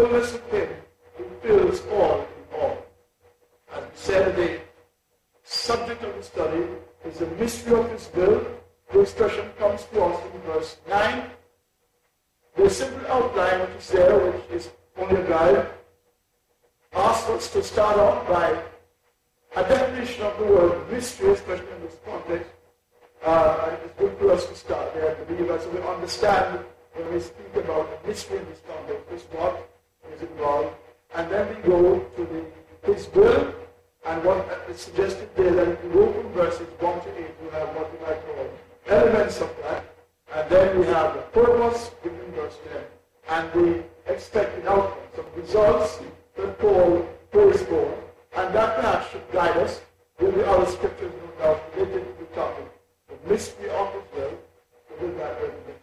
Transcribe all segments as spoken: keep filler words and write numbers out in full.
fullness of Him who fills all in all. As we said, the subject of the study is the mystery of His will. The expression comes to us in verse nine. The simple outline which is there, which is only a guide, asks us to start off by a definition of the word mystery, especially in this context. Uh, and it's good for us to start there, to believe us, so we understand when we speak about the mystery in this context, just what is involved. And then we go to the His will, and what is suggested there, that if you go from verses one to eight, you have what we might call elements of that. And then we have the purpose, given in verse ten, and the expected outcomes, some results that Paul prays for. And that perhaps should guide us. There will be other scriptures, no doubt, related to the topic, the mystery of His will, so with that very interesting.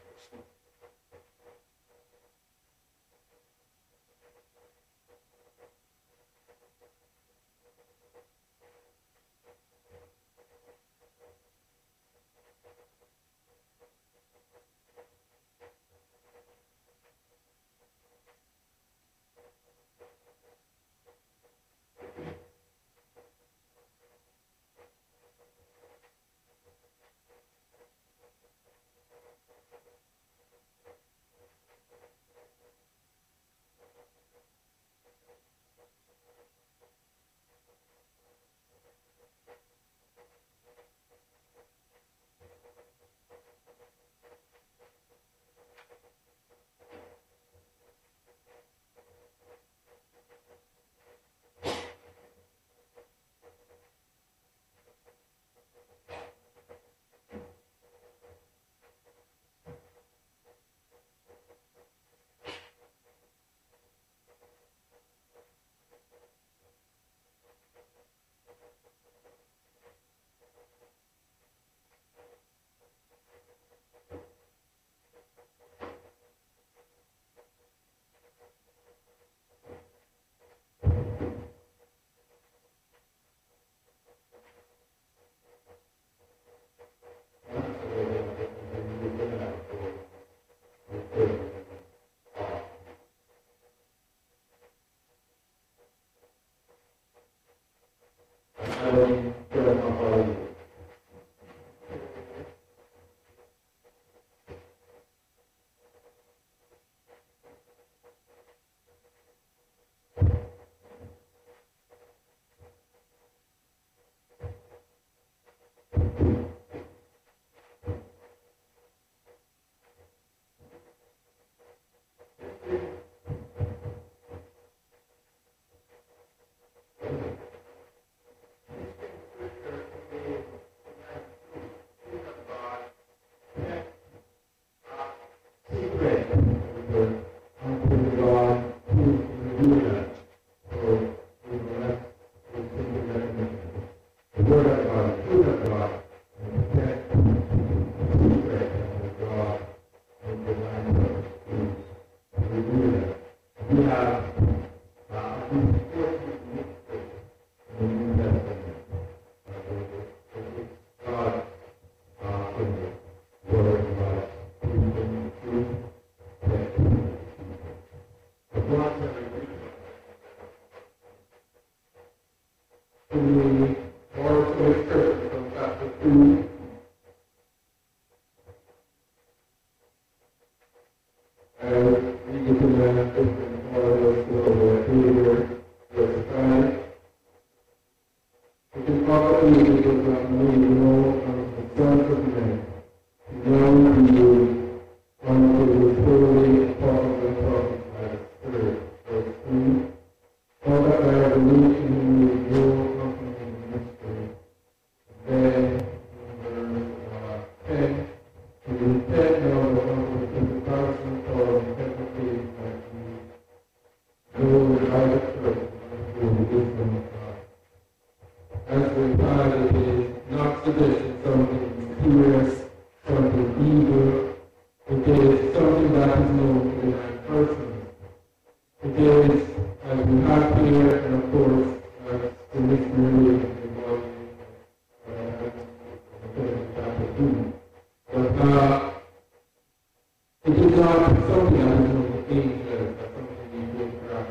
It is not something I don't know the things that something we do for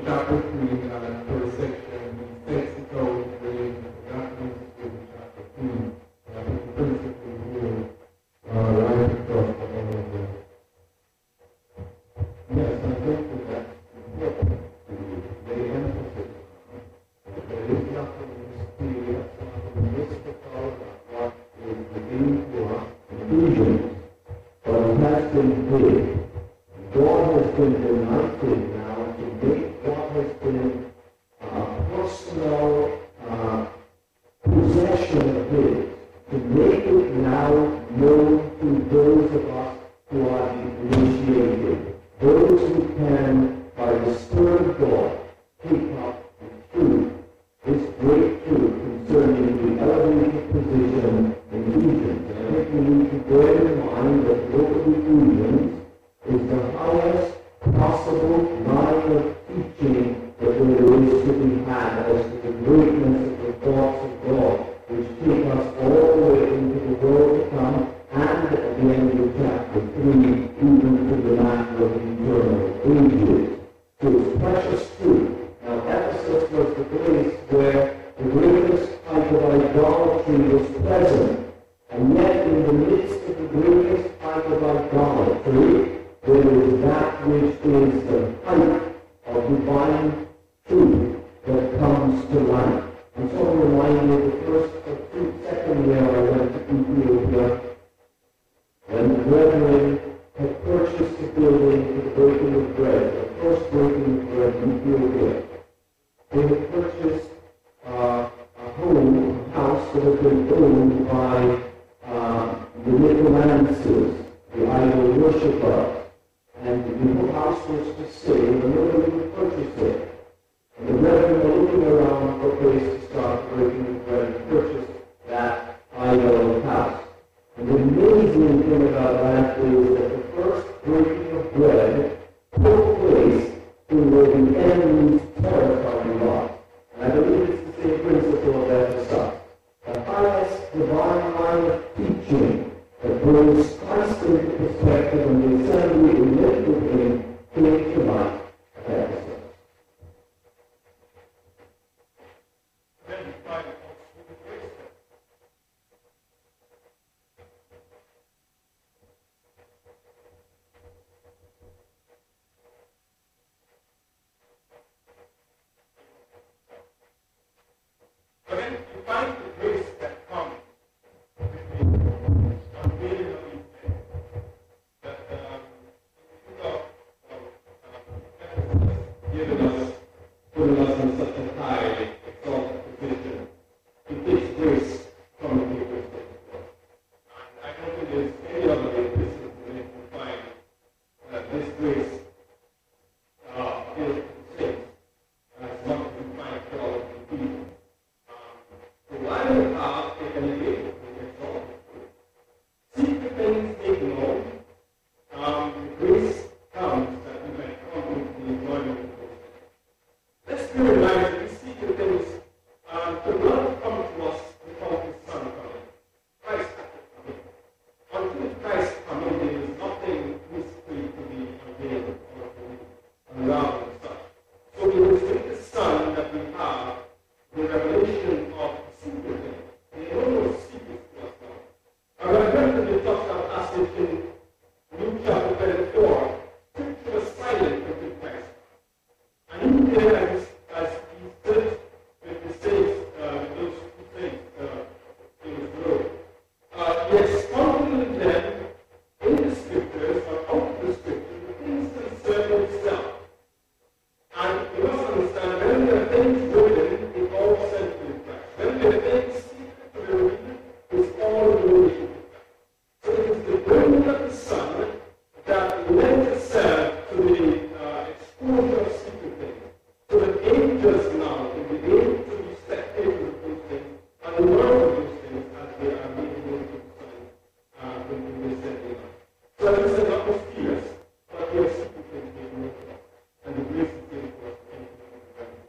chapter three, uh, first section, he sets the tone in relation to that principle in chapter three. I think the principle here, uh, right across the whole. Yes, I think that that's important to lay emphasis on. There is nothing mysterious, nothing mystical about what is revealed to us in Ephesians, but it has been hid. God has been delighted now to make what has been a personal uh, possession of His, to make it now known to those of us who are initiated, those who can, by the Spirit of God, take up the truth, this great truth concerning the elevated position in Ephesians. And I think we need to bear in mind that the book of Ephesians is the highest possible line of teaching that there is to be had as to the greatness of the thoughts of God, which take us all the way into the world to come, and at the end of chapter three, even to the matter of eternal ages. So it's precious truth. Now, Ephesus was the place where the greatest type of idolatry was present, and yet in the midst of the greatest type of idolatry, there is that which is the height of divine truth that comes to light. And so I'm reminded the first, the second year I went to Ethiopia, when the brethren had purchased the building for the breaking of bread, the first breaking of bread in Ethiopia. They had purchased uh, a home, a house that had been owned by uh, the Nicolances, the idol worshippers. And the whole house was to stay, and nobody would purchase it. And the brethren were looking around for a place to start breaking the bread and purchase that idol house. And the amazing thing about that is that the first breaking of bread took place in where the enemy's territory was. And I believe it's the same principle of Ephesus. The highest divine line of teaching that brings Christ into perspective and the assembly in lived with him came to light at Ephesus. Then we find also the grace. But then you find the grace that comes with the unveiling of these things. That um, think of um, Given us, putting us in such a high, exalted position, it takes grace from the people's faith. I don't think There's any other way this is the way we find that this grace uh, is the same as much as we find for all of the people. So why do we have a elevation in exalted? Seek the things made known. Um, the grace comes that we might come into the enjoyment of those things. Let's be reminded that we seek the things um, could not come to us without His Son coming. Christ had to come in. Until Christ come in, there is nothing mystery to be unveiled or to be unraveled and such. So it is with the Son that we have the revelation of the secret thing. There are no secrets to us now. I remember we touched that passage in Luke chapter twenty-four. Scripture was silent until Christ. And in there, as, as he stood with the saints, uh, with those two saints uh, in his glory, uh, he expounded to them in the scriptures or out of the scriptures the things concerning himself. And you must understand, when there are things written, it all centers in Christ. When there are things secret to be revealed, it's all in relation to Christ. So it is the burning of the Son that lent itself to the uh, exposure of secret things. So that angels now can be able to be spectators of those things and learn of those things as they are made known to the Son uh, when they send them out. So as I said, not mysterious, but they are secret things made known to us. And the grace is given to us in the Bible.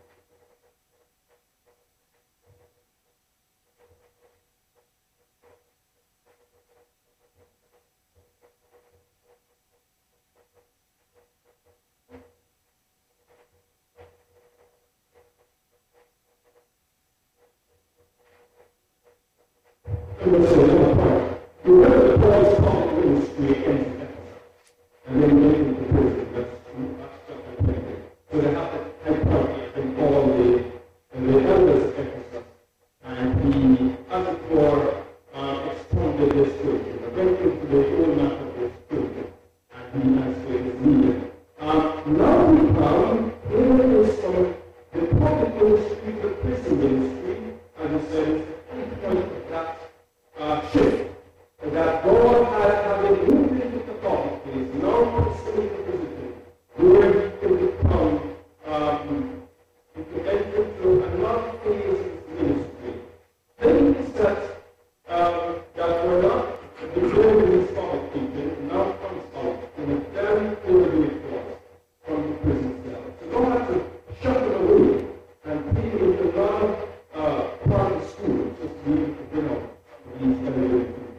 I'm going to say another point. You remember the Paul's public ministry ends in Ephesus, and then they into prison. That's that's chapter twenty. So they have the high party and all the and the elders of Ephesus, and he, as it were, uh, expounded their scripture. They went into the whole matter of their scripture, and he answered his leader. Um, now we come, here is some the public ministry, the prison ministry, and he says, the point of that uh, shift, that God has having moved into the public place, now concerning the prison, where he can become, um, he can enter into another phase of his ministry. Then he said um, that we're not declaring this public teaching, now comes out in a very clear way for us from the prison cell. So don't have to shut it away and pay it a lot of uh, private schools just to be able to bring out these elevated people.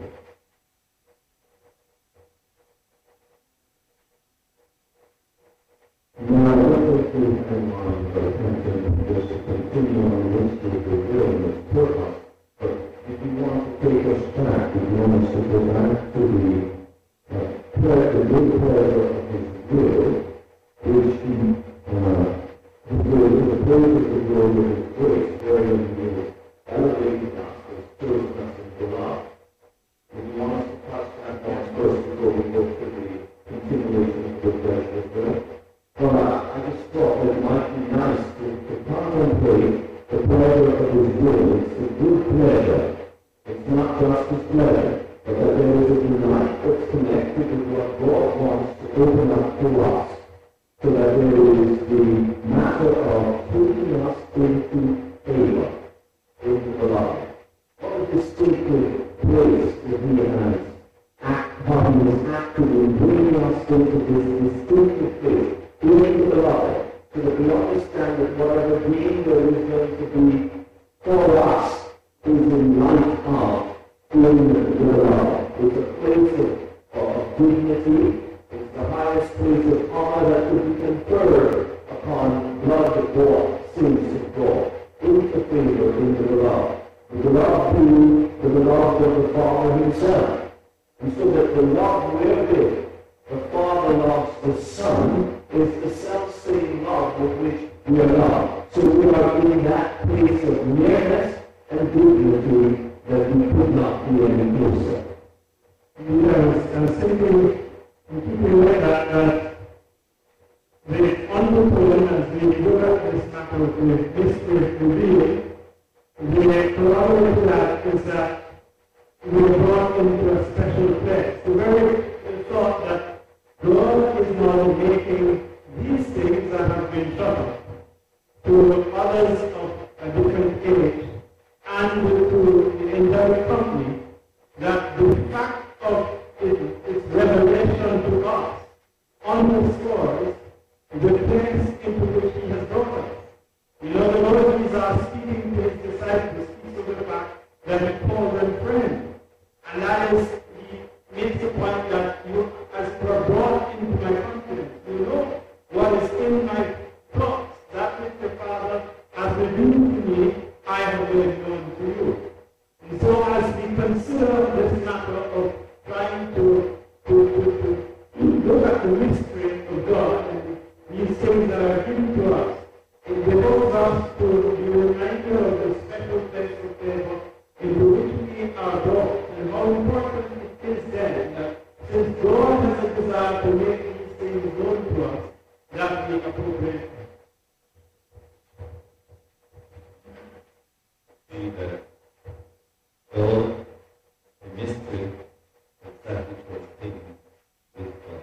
Now, what does the headline for attention just to continue on the list of the wilderness purpose? But if you want to take us back, if you want us to go back to the uh, prayer, the good prayer of his will, which he uh, will, the praise of the will of his grace, wherein he will elevate us as chosen us in beloved. If you want us to pass that on first before we go to the continuation of the prayer of will. Well, I, I just thought that it might be nice to, to contemplate the pleasure of his will. It's a good pleasure. It's not just his pleasure, but that there is a delight that's connected with what God wants to open up to us. So that there is the matter of taking us into favor, into the love. What a distinctive place that he has act, how he has acted in bringing us into this distinctive place. Into the love, so that we understand that whatever being there is going to be for us is in light of in the love. It's a place of, of dignity. It's the highest place of honor that could be conferred upon blood of God, saints of God, into favor, into the love. With the love being the love of the Father himself. And so that the love wherewith the Father loves the Son is the self-same love with which we are loved. So we are in that place of nearness and dignity that we could not be any closer. Yes, and simply in keeping with that, that the undertone as we look at this matter of the mystery revealed, the corollary to that is that we are brought into a special place. The very thought that God is now making these things that have been done to others of a different age and to the entire company, that the fact of its, its revelation to us underscores the place into which he has brought us. You know, the Lord Jesus speaking to his disciples speaks of the fact that he calls them friends. And that is, he makes the point that you, as you are brought into my confidence, you know what is in my thoughts, that which the Father has revealed to me, I have made known to you. And so as we consider this matter of trying to, to, to, to look at the mystery of God and these things that are given to us, it behooves us to be reminded of the special place of favor into which we are brought, and how important it is then that since God has a desire to make these things known to us, that we appropriate them. See that all the mystery of that which was taken with God.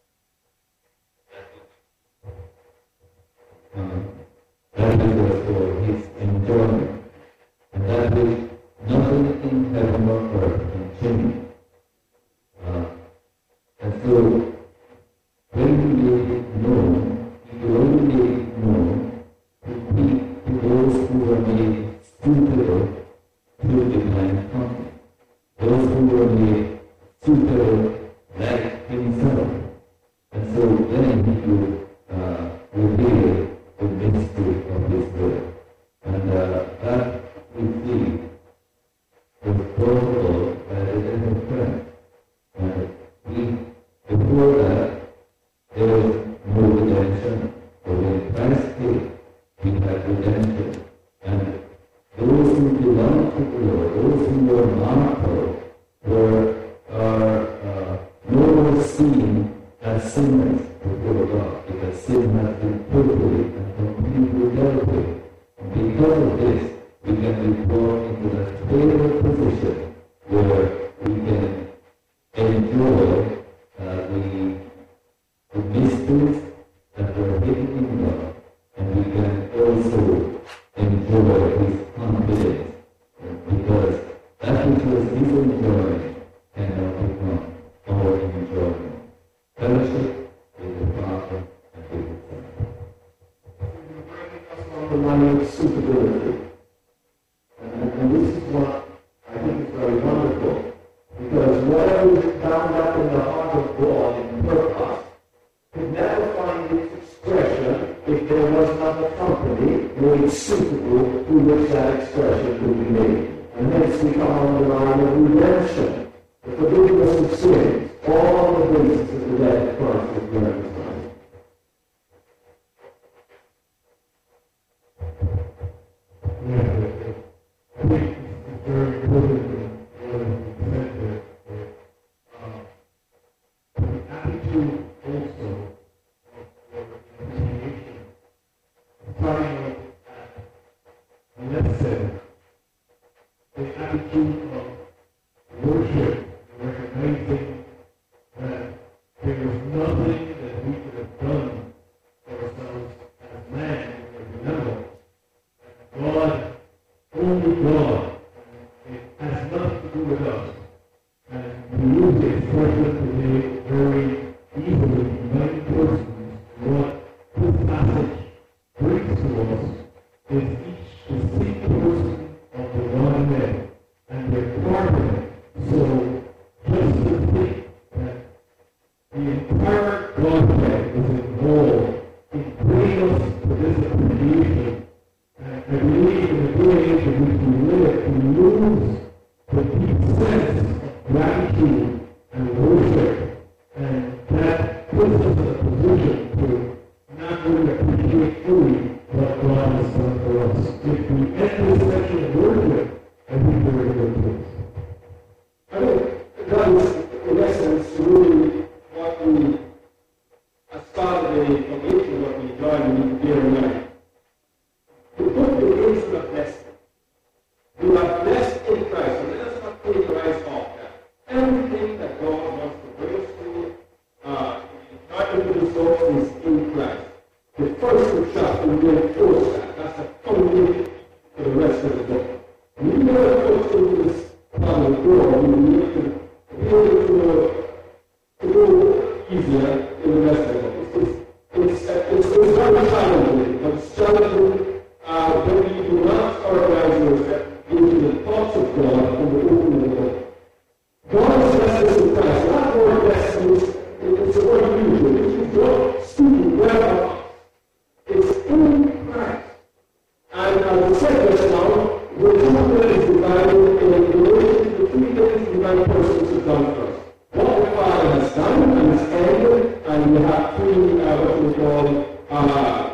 That which um, that which was for his enjoyment, and that which nothing in heaven or earth can change. Uh, and so, when he made it known, he only made it known to, pe- to those who were made suitable to divine company. Those who were made suitable like himself. And so then he would uh, reveal the mystery of his will. And uh, that we see was brought redemption. For when Christ came, we had redemption. And those who belong to the Lord, those who were marked, were are uh, no more seen as sinners before God, because sin has been totally and completely dealt with. And because of this, we can be brought into that favorable position where we can enjoy uh, the, the mysteries that were hidden in God, and we can also enjoy His confidence, because that which was His enjoyment cannot become our enjoyment. Fellowship with the Father and with the Son. On the line of suitability. And, and this is what I think is very wonderful, because whatever is bound up in the heart of God in purpose could never find its expression if there was not a company made suitable to which that expression could be made. And hence we come on the line of redemption, the forgiveness of sins, all on the basis of the death of Christ as we understand it. Yeah, I think it's very important what has been said there. Uh, the attitude also of reconciliation, starting with at less said, the attitude of worship, recognizing that there was nothing that we could have done for ourselves as man or the level. God, only God, it has nothing to do with us. And we use the expression today very easily in many persons. What this passage brings to us is each distinct person of the Godhead and their part in it. So just to think that the entire Godhead is involved in bringing us to this appreciation. And I believe in the day age in which we live, we lose the deep sense of gratitude and worship, and that puts us in a position to not really appreciate fully what God has done for us. If we end this section of worship, I think we're in a good place. I think that is, in essence, really what we, as part of the foundation of what we join here tonight. The book begins with a blessing. You are blessed in Christ, and let us not take your eyes off that. Everything that God wants to bring us to, uh, not into the source, is in Christ. The first chapter will reinforce that. That's the foundation for the rest of the book. When you never go into this part of the door, you need to be able to, to go easier in the rest of the book. It's, it's, it's, it's, it's very challenging, but it's challenging uh, when you do not organize yourself into the thoughts of God and the opening of God. God is blessed us in Christ. That word blessed is, it's a word usual. It is God speaking well of us. It's in Christ. And as I said just now, the two things divided in relation to the three things divine persons have done for us. What the Father has done and has ended, and we have three, uh, what we call, uh,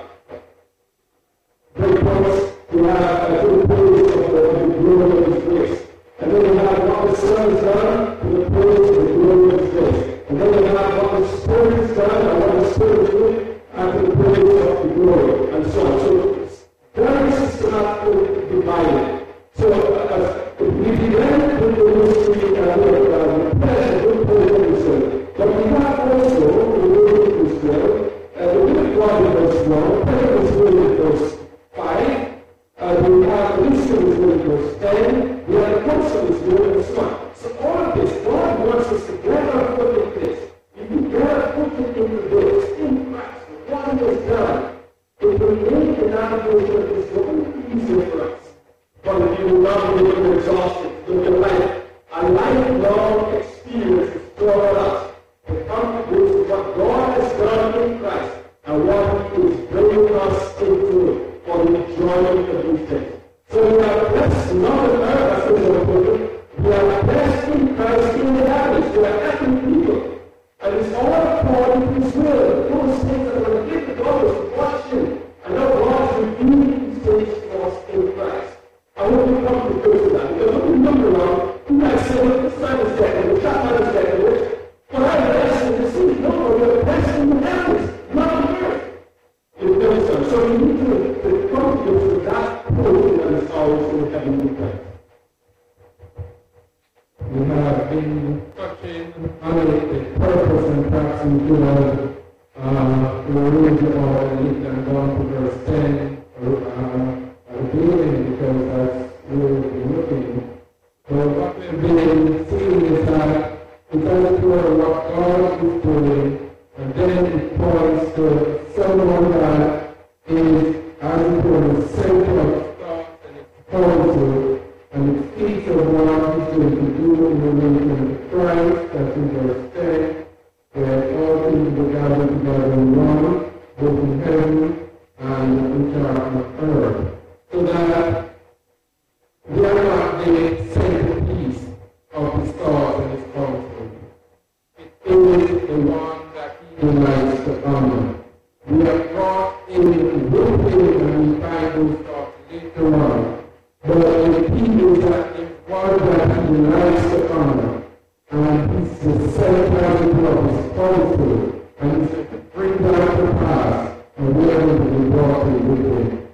great points. We have a good praise of the glory of His grace. And then we have what the Son has done to the praise of the glory of His grace. And then we have what the Spirit has done and what the Spirit is doing and to the praise of the glory, and so on. So it's very systematically divided. So uh, we began with the mystery and the pleasure of the Holy Spirit. But we have also the word of Israel, uh, the word of God in verse one, the prayer of Israel in verse five. Uh, we have the mystery of Israel in verse ten. We have the course of Israel in verse one. So all of this, God wants us to get our foot in this. If you get our foot into this, in Christ, what He has done, it will make the navigation of this book easier for us. But if you will not be able to exhaust it, look at life. A lifelong experience is taught us to come to grips with what God has done in Christ and what He is bringing us into for the enjoyment of these things. So we are blessed, not on earth, as we are put. We are blessed in Christ in the heavens. We are happy people. And it's all according to His will. Those things that were given to God in Christ. We have been touching on the purpose and practice throughout uh, the reading of it and gone to verse ten uh, at the beginning because that's where we've been looking. But what we've been seeing is that it doesn't clear what God is doing, and then it points to someone that is, as it were, the center of thought and it's points to, and it speaks of what he's going to do in relation to Christ, that's in verse ten, where all things will gather together in one, both in heaven and which are on earth. So that we are not the centerpiece of his thoughts and his counsel. It is the one that he delights to honor. We are brought in with him and we find those thoughts later on. But the key is that it's one that he delights to honor. And he's the center of his counsel. And he's going to bring that to pass. And we are going to be brought in with him.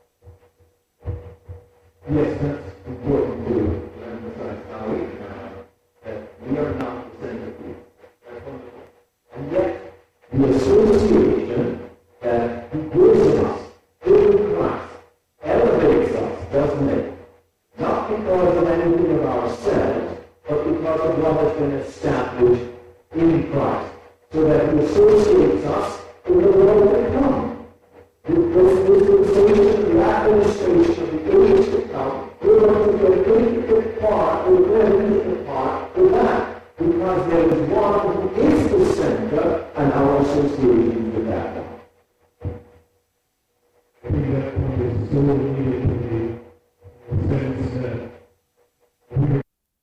Yes, that's important to emphasize how we uh, that we are not the centerpiece. That's wonderful. And yet, the association that he gives us in Christ elevates us, doesn't it? Not because of anything of ourselves, but because of what has been established in Christ. So that he associates us with the world to come. With this dispensation, the administration of the age to come, we're going to get an intricate part, a very intricate part with that. Because there is one who is the center, and our association with that one. I think that point is so needed to be in the sense that we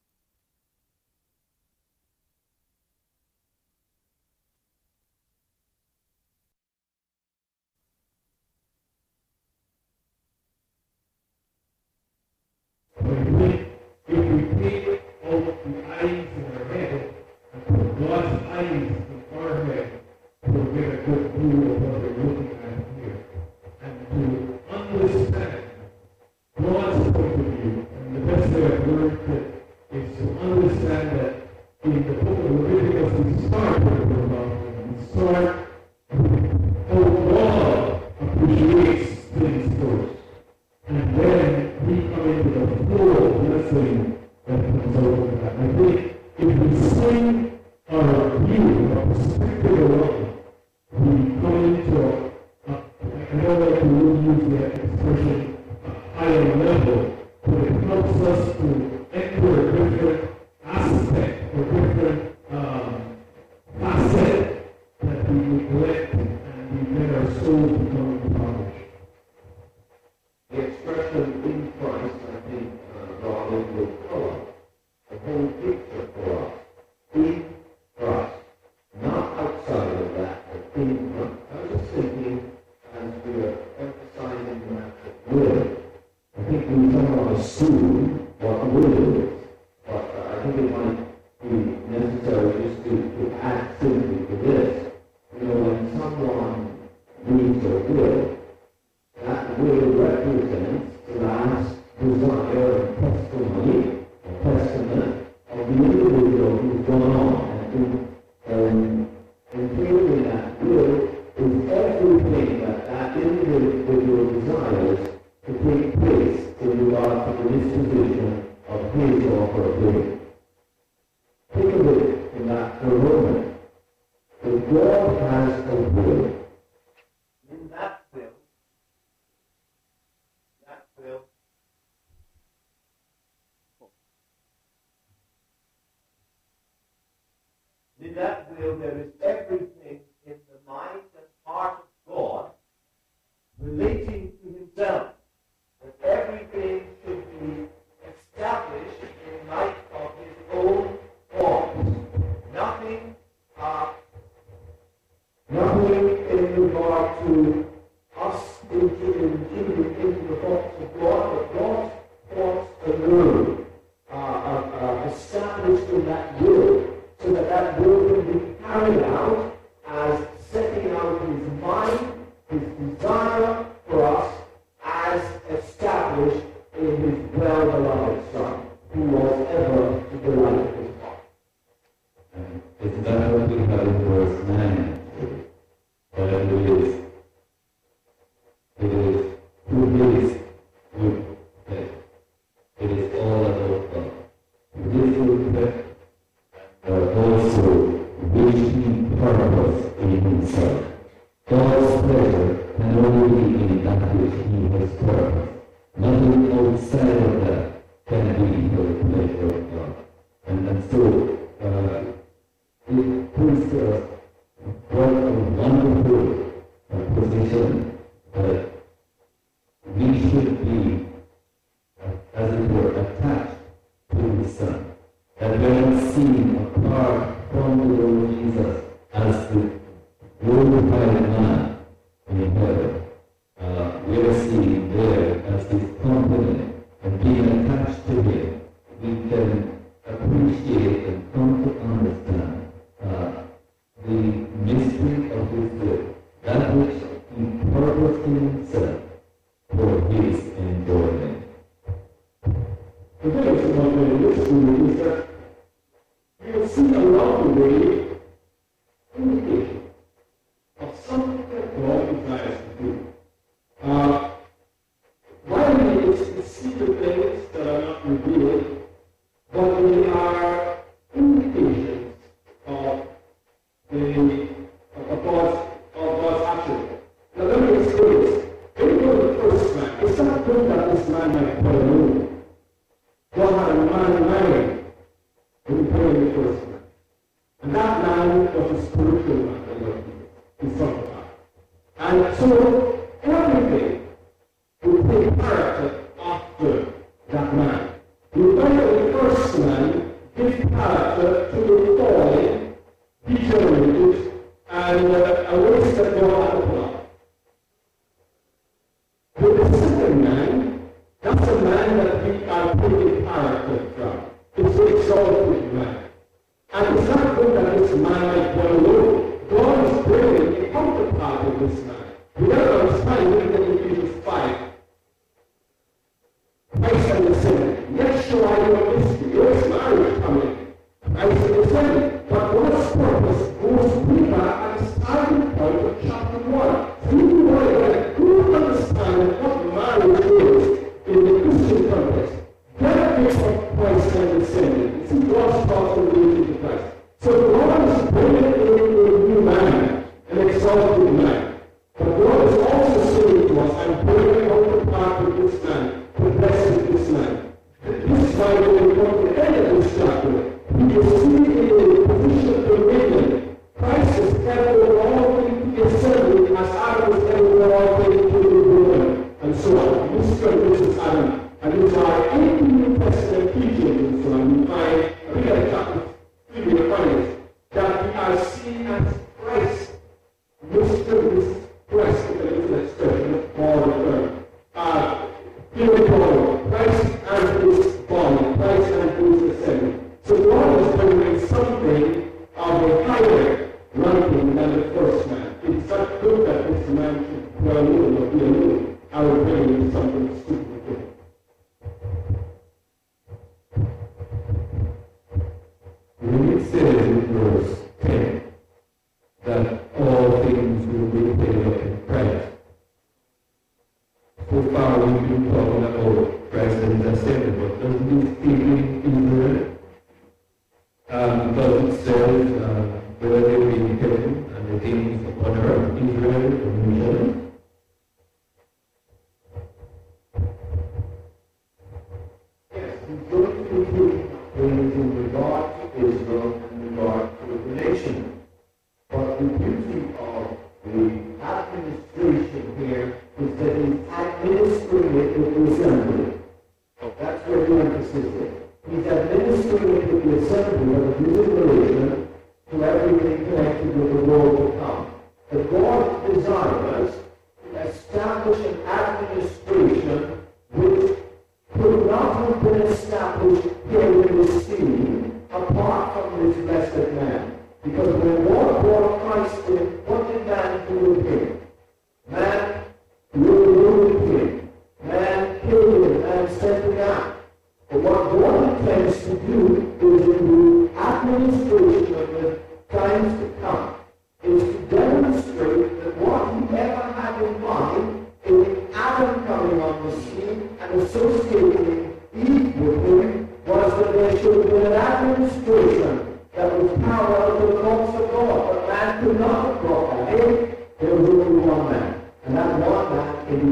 if we take out the eyes in our head and put God's eyes in our head, we'll get a good view of what we're looking at here. And to understand God's point of view, and the best way I've learned it is to understand that in the book of Leviticus we start with about we start with how God appreciates things first. And then we come into the full blessing that comes out of that. I think if we swing our view, our perspective around, we come into, a, I know that we will use the expression a higher level, but it helps us to enter a different aspect or different um, facet that we neglect and we let our souls become impoverished. The expression in Christ, I think, uh, God will color the whole picture for us. In Christ. Not outside of that, but in Christ. I was just thinking, as we are emphasizing that will, I think we somewhat assume what will is. But uh, I think it might be necessary just to, to add simply to this. You know, when someone reads a will, that will represents the last desire and testimony or testament of the individual who's gone on. And um, including that will is everything that that individual desires to take place in regard to the disposition of his or her being. Think of it in that for a moment. If God has a will, in that will, that will, in that will there is everything in the mind and heart of God relating to himself. That everything should be established in light of his own thoughts. Nothing, uh, nothing in regard to us intruding into the thoughts of God, but God's thoughts alone are uh, uh, established in that will, so that that will can be carried out as setting out his mind, his desire for us, as established in his well in that which he has purposed. Nothing outside of that can be for the pleasure of God. And, and so, uh, it puts us what a wonderful uh, position that we should be, uh, as it were, attached to the Son. That we are not seen apart from the Lord Jesus as the glorified man in heaven. Uh, we are seen there as his company, and being attached to him, we can appreciate and come to understand uh, the mystery of his will, that which he purposed in himself for his enjoyment. The thing is about the mystery is that we will see along the way indication of something that God desires to do. Uh, while we see the things that are not revealed, but they are indications of the of God's of God's action. Now let me explain this. When you go to the first man, it's not good that this man might put a moon. God had a man in mind when he put in the first man. And that man was a spiritual man, the Lord Jesus, Son of God. And so everything will take character after that man. You find that the first man gives character to the fallen, degenerated, and uh, a race that God had planned. With the second man, that's a man that we are taking character from. It's the exalted man. And it's not good that this man might go alone. God is bringing a counterpart of this man. You gotta understand, look at Ephesians five. Christ and the sinner. Yes, show I your mystery. There's marriage coming. Christ and the sinner. But God's purpose goes deeper at the starting point of chapter one. So you know that you understand what marriage is in the Christian context. Get rid of Christ and the sinner. See God's thoughts on related to Christ. So God is bringing in a new man, an exalted man. But God is also saying to us, I'm bringing out the path of this man, to bless this man. This is why when we come to the end of this chapter, we will see in a position of dominion. Christ is carried over all things to the assembly as Adam was carried over all things to the woman, and so on. This is Adam. And these are any New Testament teachings and so on. We find, we got a chapter three, we find it, that we are seen as Christ. Mysteries. Christ is an expression of Paul the term. Uh, here Paul, Christ and his body, Christ and his assembly. So God is bringing something of a higher ranking than the first man. It's not good that this man should dwell alone or be alone. I will bring him something stupid with him. When it says in verse ten that all things will be paid up in Christ, so far we've been talking about Christ and his assembly, but doesn't it speak in Israel? Um, because it says, uh, where they will be in heaven and the things upon earth, Israel, the nation. Yes, he's going to do things in regard to Israel and regard to the nation. But the beauty of the administration here is that he's administering it with the assembly. That's where the emphasis is. He's administering it with the assembly of his relation to everything connected with the world to come. But God desires to establish an administration which could not have been established here in this scene apart from this blessed man. Because when God brought Christ in, what did man do with him? Man ruled him. Man killed him. Man sent him out. But what God intends to do is in the administration of the times to come is to demonstrate that what he ever had in mind in Adam coming on the scene and associating Eve with him was that there should be an administration that was parallel to the thoughts of God. But man could not have brought that in. There was only one man. And that one man in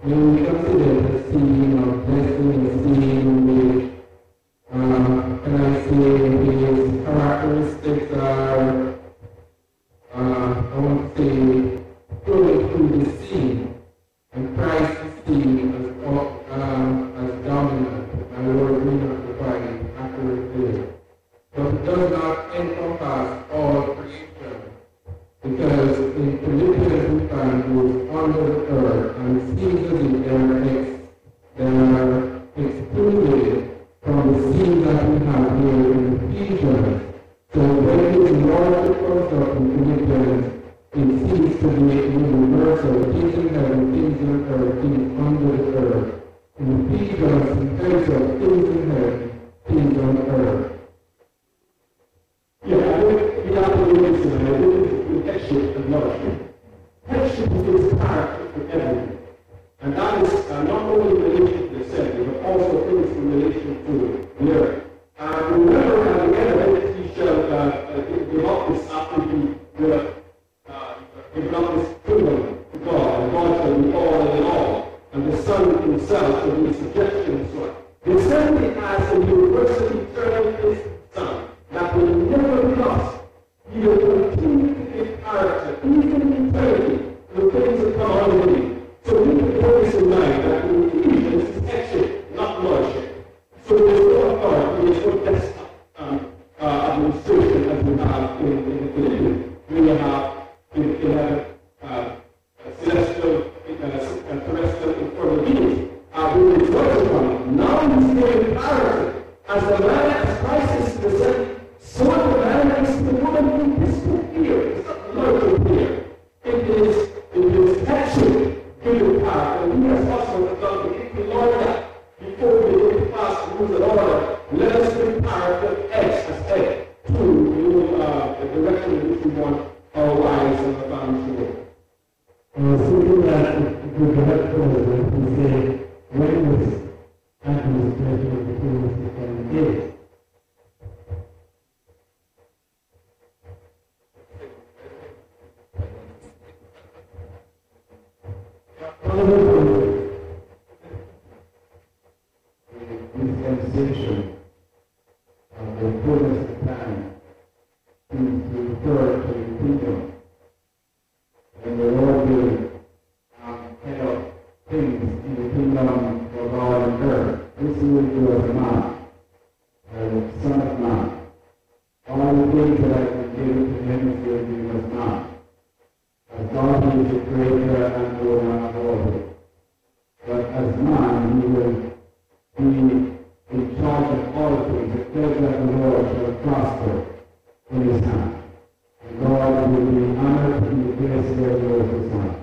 when we consider the scene of blessing, the scene which, uh, can I say, his characteristics are, uh, I want to say, going through the scene, and Christ is seen as, um, as dominant. My Lord may not provide accurate there. But it does not encompass all creation, because in Philippians we find who under the earth, and it seems as if they are, ex, they are excluded from the scene that we have here in Ephesians. So when his Lordship comes up in Philippians, it seems to be universal, things in heaven, things on earth, things under the earth. In Ephesians, in terms of things in heaven, things on earth. Yeah, I think we have to do this in a with headship and lordship. Headship is character for everything. And that is uh, not only in relation to the assembly, but also things in relation to the earth. And remember, at the end of it, he shall uh, uh, give up this after he will uh, give up this kingdom to God, and God shall be all in all. And the Son himself shall be suggestion to it. The assembly has a universal eternal Son that will never be lost. He will continue to give character, even in eternity, the things that come out of him. So we can put this in mind that in Ephesians is headship, not lordship. So there's no authority, there's no desktop um, uh, administration as we have in, in the Philippians. We have in, in a, uh, a celestial, in a, a terrestrial infernal beings. Uh, we will work upon it. Now he's giving character. As the man, as Christ is the Son, so the man is the woman in this book here. It's not lordship here. It is, it is headship, given power. And we as husbands done the equal Lord that before we get past the rules and order, let us give power to X as head to the, uh, the direction in which we want our wives and our families to go. Uh, something that would be helpful is to say, when was administration between the different days? Dispensation of the fullness of time seems to refer to the kingdom. And the Lord will um, kind of things in the kingdom of God and earth. This will do as a man, as a son of man. All the things that I can give to him will do as man. As God he is the creator and the owner of all. But as man, he will be in charge of all things. It says that the Lord shall prosper in his hand. And God will be honored in the place where the Lord is hand.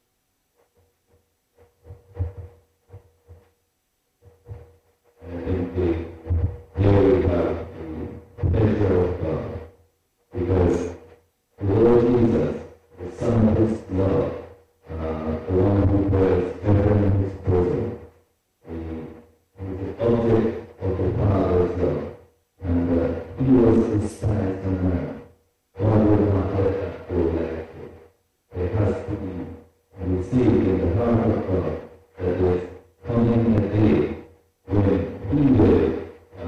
I think the, here we have the pleasure of God, because the Lord Jesus, the Son of his love, uh, the one who was ever in his bosom, the object of the Father's love, and uh, he was despised on earth. God will not let that go like it. It has to be received in the heart of God that is coming a day when he will,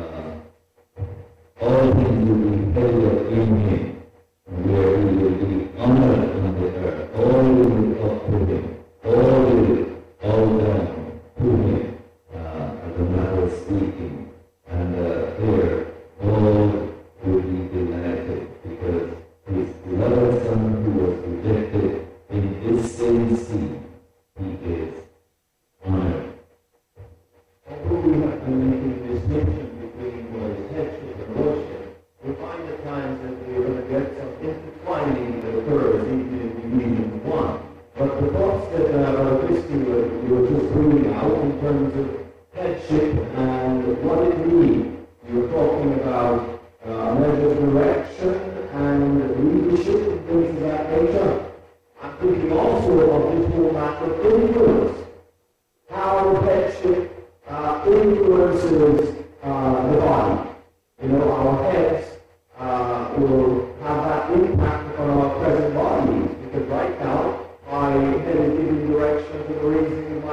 uh, all things will be held up in him, where he will be honored on the earth. All will be up to him. All will all down to him. As a matter of speaking, and uh, there all will be delighted because his beloved Son who was rejected in this same scene, he is honored. Although we have to make a distinction between what is headship and lordship, we find at times that we're going to get some intertwining that occurs even in Ephesians one. But the thoughts that uh, Christy you were just bringing out in terms of headship and what it means. You're talking about uh, measure direction and leadership and things of that nature. I'm thinking also of this whole matter of influence. How headship uh, influences uh, the body. You know, our heads uh, will have that impact on our present bodies, because right now my head is giving direction to the raising of my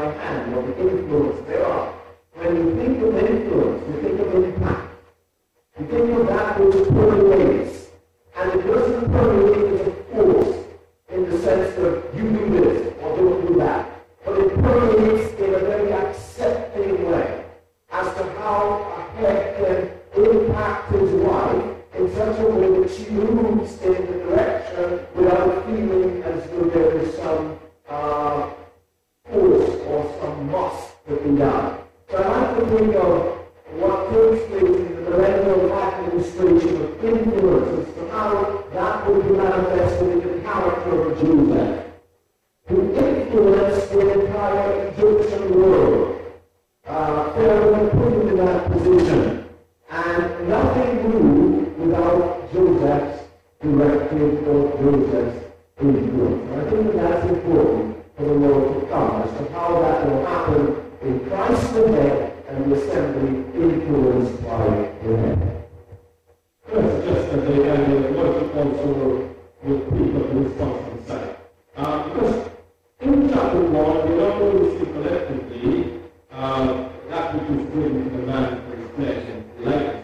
right hand, or the influence thereof. When you think of influence, you think of impact. You think of that which permeates. And it doesn't permeate as a force in the sense of you do this or don't do that. But it permeates in a very accepting way as to how a head can impact his wife in such a way that she moves in the direction without feeling as though there is some uh, force or some must that be done. So I like to think of what takes place in the millennial administration of influence as to how that will be manifested in the character of Joseph, who influenced the entire Egyptian world. Uh, Pharaoh put him in that position, and nothing grew without Joseph's directive or Joseph's influence. And I think that that's important for the world to come as to how that will happen in Christ the head and the assembly influenced by the head. Yes, just as the idea of worship also with people who response inside. Uh, because in chapter one, we don't only see collectively uh, that which is given to the man for his flesh and likeness,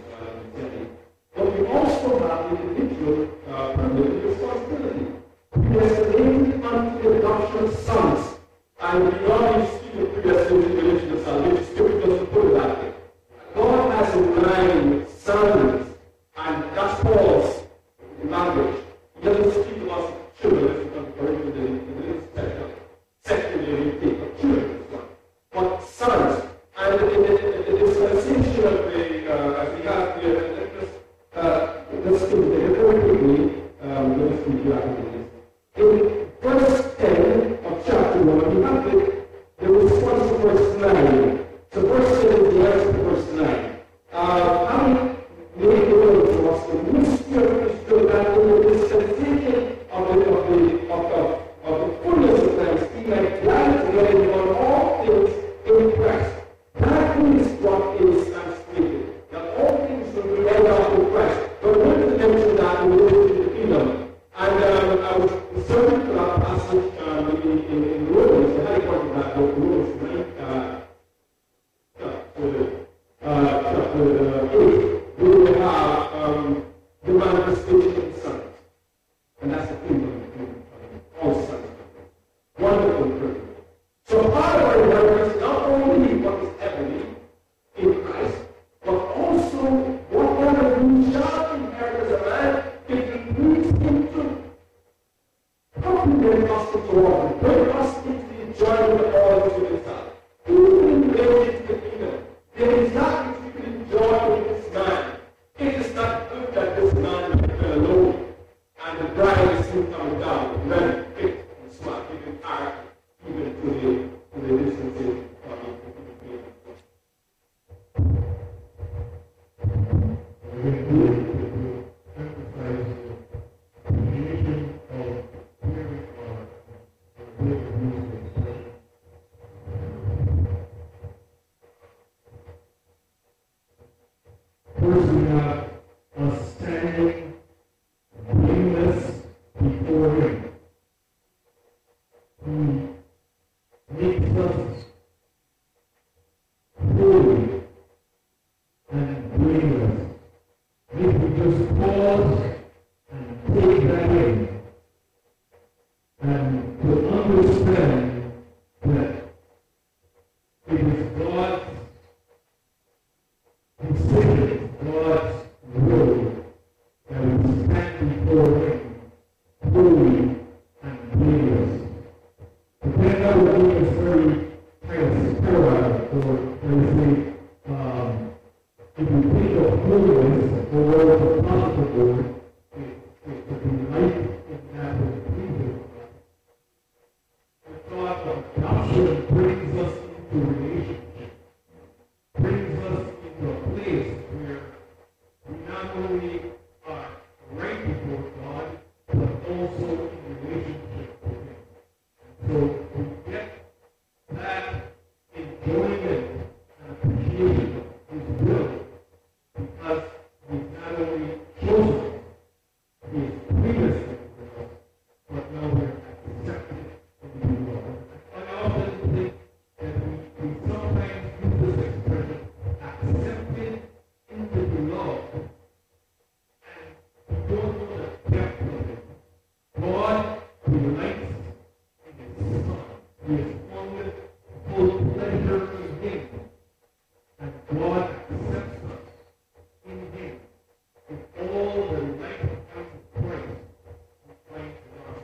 but we also have the individual uh, privilege and responsibility. He has named unto the adoption of sons, and we already see the predestination relation of salvation. Scripture doesn't put it that way. God has in mind sons, and that's Paul's language. He doesn't speak about children, as you can correct in the secularly think of children, but sons. And the dispensation of the, uh, as we have here, uh, let's think very quickly, um, let us speak rapidly. In verse ten of chapter one, we have the, the response to verse nine. So verse ten is the answer to verse nine. Uh, having made the world to us, the mystery of Christ, that in the dispensation of the, of the, of the, of the fullness of times, he might grant together on all things in Christ. That is what is speaking. That all things will be held out in Christ. But we have to mention that in relation to the kingdom. And um, I was researching for that passage um, in, in, in Romans, the high point of that book, Romans nine, uh, chapter, uh, chapter eight, where we have um, the manifestation of the sons. And that's the kingdom of the kingdom. All sons. Wonderful privilege. So part of our inheritance is not only what is heavenly in Christ, but also whatever we shall inherit as a man, it will lead him to how can we get accustomed to walking? Bring us into the enjoyment of all that you desire. Even in relation to the kingdom, there is that which we can enjoy in this man. It is not good that this man is alone, and the bride is soon coming down, very fit and smart, even tired, even to the, to the distancing of the kingdom. First, we have us standing blameless before Him. He makes us holy and blameless. If we just pause and take that in, and to understand that it is God's decision, God's will, that we stand before Him holy and blameless. But then that would make us very kind of sterile, or let me say, um, if you think of holiness, or what is possible, it, it could be life in that which pleases God. The thought of adoption brings us into relationship Him, and God accepts us in Him with all the right kinds of praise and praise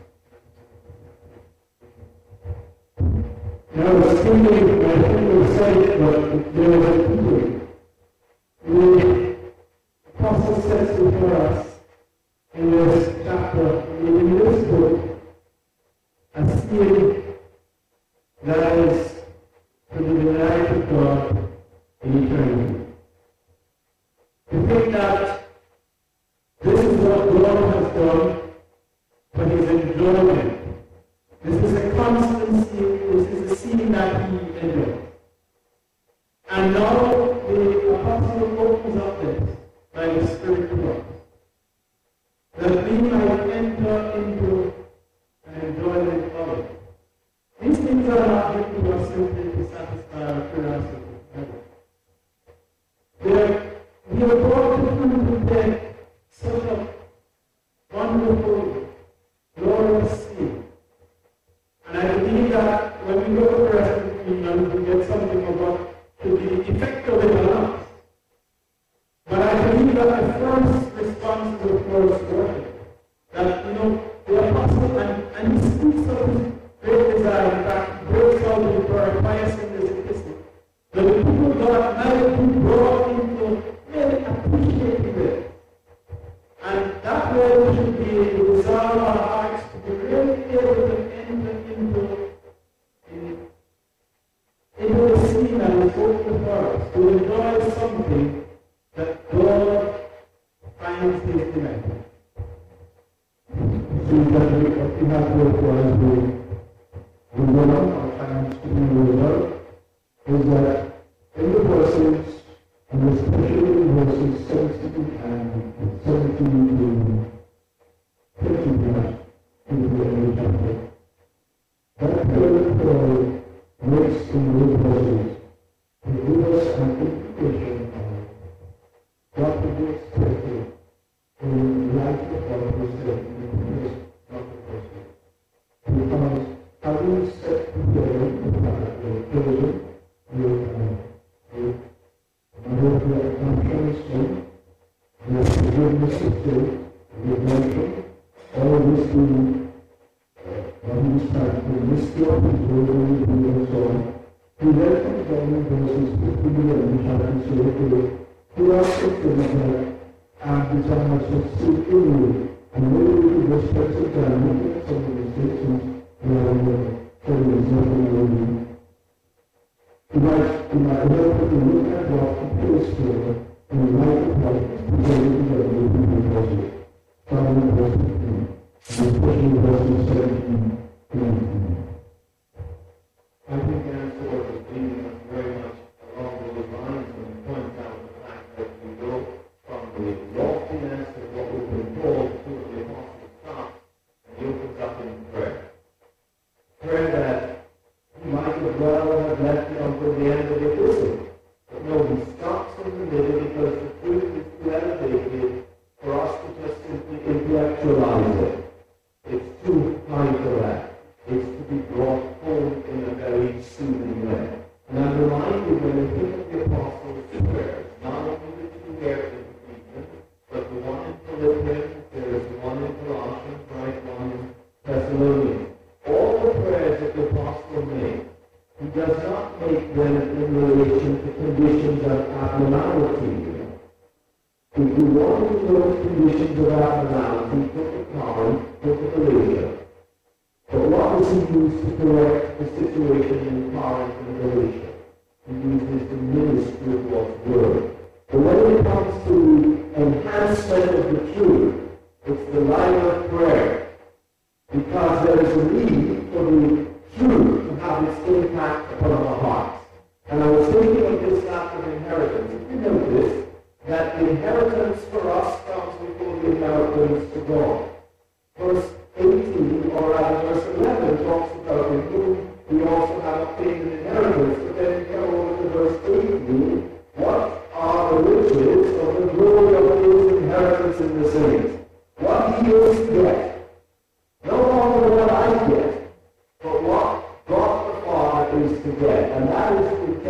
to us. Now, I was thinking, I think we said it, but there was a teaching. The Apostle says before us in this chapter, in this book, a seal that is to the delight of God in eternity. To think that this is what God has done for His enjoyment. This is a constant seal, this is a seal that He enjoys. And now the Apostle opens up this by the Spirit to us, that we might enter into an enjoyment of it. These things are not given to us simply to satisfy our curiosity. They're, we are brought to prove that such a wonderful, glorious seal. And I believe that when we go to the rest of the kingdom, we get something of what to the effect of it on us. But I believe that the first response is, of course, worship. That, you know, the apostle, and, and he speaks of his great desire, in fact, he breaks out in prayer twice in this epistle. That the people of God might be brought into really appreciating this. And that way we should be to resolve our hearts to be really able to enter into, in, into the scene that is open for us, to enjoy something that God finds His delight. See that we, what we have to require to develop our times to be reserved is that in the verses, and especially in verses seventeen and seventeen to twenty-one in the end chapter, that third Paul makes in those verses to give us an indication of what to be expected in light of what was said in the previous conversation. Because having set together the prison with the conscience, the forgiveness of sin, redemption, all this being what he was trying to mystery of his word and so on. He then comes down in verses fifteen and chapter say, who are things that and desires to see in you, and maybe we could just spend some time looking at some of the statements around the things that we know. You might, you might help to look at what he pays for, and you might apply it to the together with the verses, starting in verse fifteen, and especially verses seventeen to nineteen. I think Dan's word is leading us very much along those lines when he points out the fact that we go from the loftiness of what we've been told to the apostles' top, and he opens up in prayer. Prayer that he might as well have left it until the end of the epistle. But no, he stops in the middle because the truth is too elevated for us to just simply intellectualize it. It's too high for that. It's to be brought home in a very soothing way. And I'm reminded when we think of the apostles' prayers, not only the two here in Ephesians, but the one in Philippians, there's the one in Colossians, right, one in Thessalonians. All the prayers that the apostle made, he does not make them in relation to conditions of abnormality. If you want to know conditions of abnormality, go to Corinth, go to Galatia. But what does he use to correct the situation in Corinth and Galatia? He uses the ministry of God's word. But when it comes to the enhancement of the truth, it's the line of prayer. Because there is a need for the truth to have its impact upon our hearts. And I was thinking of this act of inheritance. If you notice that the inheritance for us comes before the inheritance to God. Verse eighteen, or rather verse eleven, talks about in whom we also have obtained an inheritance. But then